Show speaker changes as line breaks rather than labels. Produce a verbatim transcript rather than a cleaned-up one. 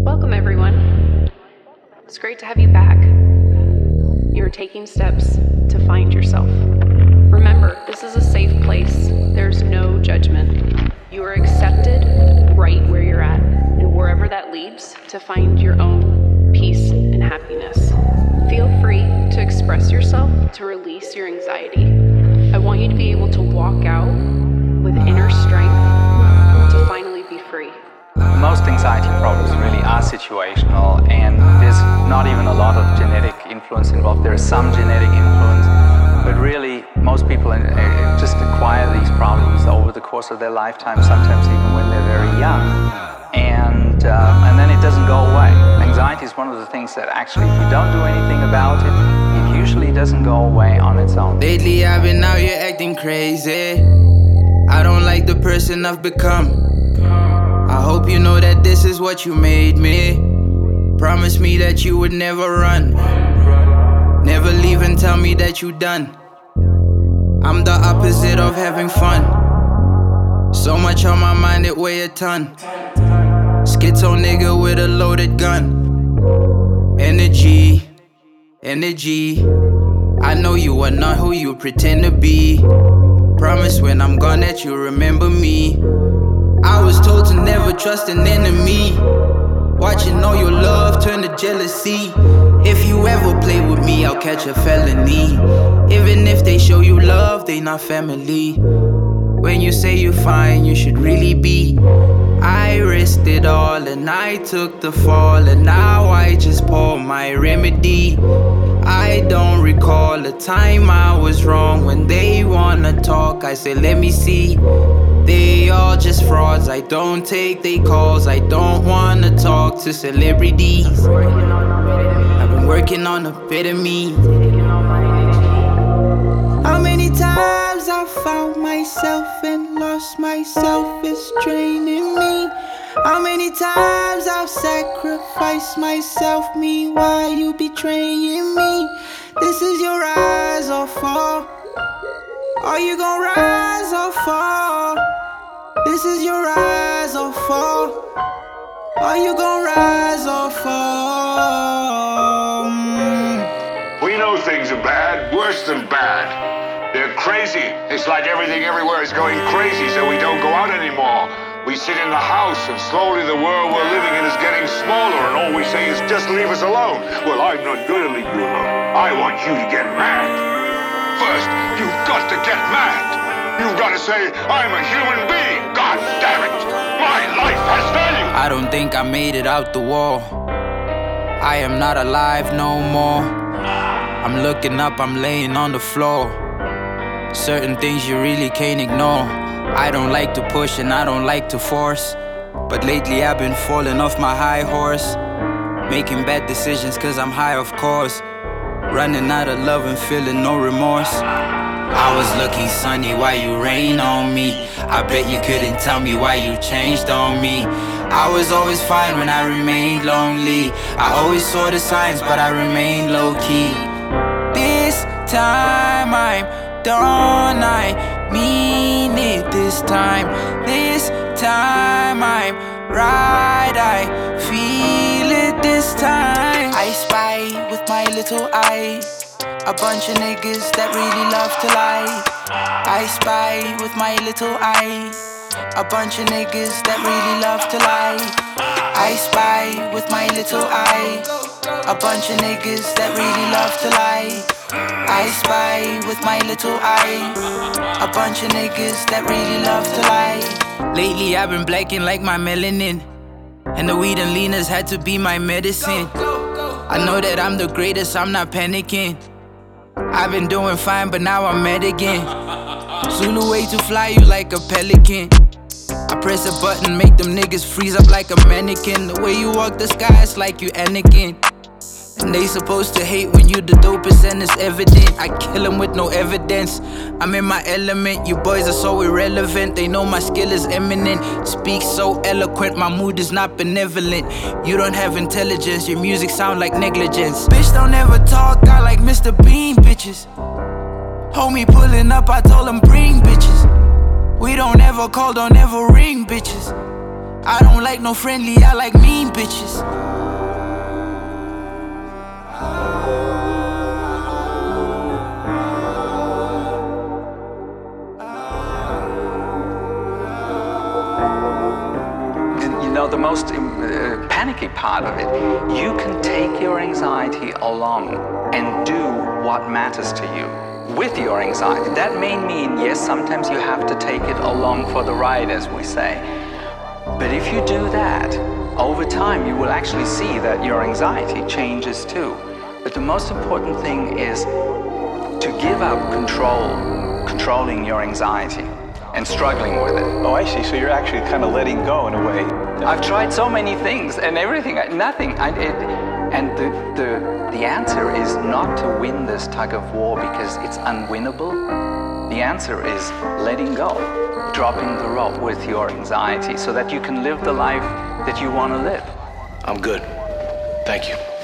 Welcome, everyone. It's great to have you back. You're taking steps to find yourself. Remember, this is a safe place. There's no judgment. You are accepted right where you're at, and wherever that leads, to find your own peace and happiness. Feel free to express yourself, to release your anxiety. I want you to be able to walk out with inner strength to finally be free.
Most anxiety problems really are situational, and there's not even a lot of genetic influence involved. There is some genetic influence, but really most people just acquire these problems over the course of their lifetime, sometimes even when they're very young, and um, and then it doesn't go away. Anxiety is one of the things that actually, if you don't do anything about it, it usually doesn't go away on its own.
Lately I've been out here acting crazy. I don't like the person I've become. I hope you know that this is what you made me. Promise me that you would never run, never leave and tell me that you done. I'm the opposite of having fun. So much on my mind it weigh a ton. Schizo nigga with a loaded gun. Energy, energy. I know you are not who you pretend to be. Promise when I'm gone that you remember me. I was told to never trust an enemy. Watching all your love turn to jealousy. If you ever play with me, I'll catch a felony. Even if they show you love, they not family. When you say you're fine, you should really be. I risked it all and I took the fall, and now I just pour my remedy. I don't recall a time I was wrong. When they wanna talk, I say let me see. They all just frauds, I don't take they calls. I don't wanna talk to celebrities. I've been working on a bit of me. How many times I found myself and lost myself, it's draining me. How many times I've sacrificed myself, me while you betraying me. This is your rise or fall. Are you gon' rise or fall? This is your rise or fall. Are you gon' rise or fall? Mm.
We know things are bad, worse than bad. They're crazy. It's like everything everywhere is going crazy, so we don't go out anymore. We sit in the house, and slowly the world we're living in is getting smaller, and all we say is just leave us alone. Well, I'm not gonna leave you alone. I want you to get mad. First, you've got to get mad. You've got to say, I'm a human being. God damn it. My life has value.
I don't think I made it out the wall. I am not alive no more. I'm looking up, I'm laying on the floor. Certain things you really can't ignore. I don't like to push and I don't like to force, but lately I've been falling off my high horse, making bad decisions cause I'm high of course, running out of love and feeling no remorse. I was looking sunny while you rain on me. I bet you couldn't tell me why you changed on me. I was always fine when I remained lonely. I always saw the signs but I remained low-key. This time I'm done, I mean it this time. This time I'm right, I feel it this time. I spy with my little eye a bunch of niggas that really love to lie. I spy with my little eye a bunch of niggas that really love to lie. I spy with my little eye a bunch of niggas that really love to lie. I spy with my little eye a bunch of niggas that really love to lie. Lately I've been blacking like my melanin, and the weed and leaners had to be my medicine. I know that I'm the greatest, I'm not panicking. I've been doing fine, but now I'm mad again. Zulu way to fly you like a pelican. I press a button, make them niggas freeze up like a mannequin. The way you walk the sky, it's like you Anakin. And they supposed to hate when you the dopest and it's evident. I kill them with no evidence. I'm in my element, you boys are so irrelevant. They know my skill is eminent. Speak so eloquent, my mood is not benevolent. You don't have intelligence, your music sound like negligence. Bitch don't ever talk, I like Mister Bean bitches. Homie pulling up, I told him bring bitches. We don't ever call, don't ever ring bitches. I don't like no friendly, I like mean bitches.
You know, the most uh, panicky part of it, you can take your anxiety along and do what matters to you with your anxiety. That may mean, yes, sometimes you have to take it along for the ride, as we say. But if you do that, over time you will actually see that your anxiety changes too. But the most important thing is to give up control, controlling your anxiety and struggling with it.
Oh, I see. So you're actually kind of letting go in a way.
I've tried so many things and everything, nothing. I, it, and the, the, the answer is not to win this tug of war because it's unwinnable. The answer is letting go, dropping the rope with your anxiety so that you can live the life that you want to live.
I'm good. Thank you.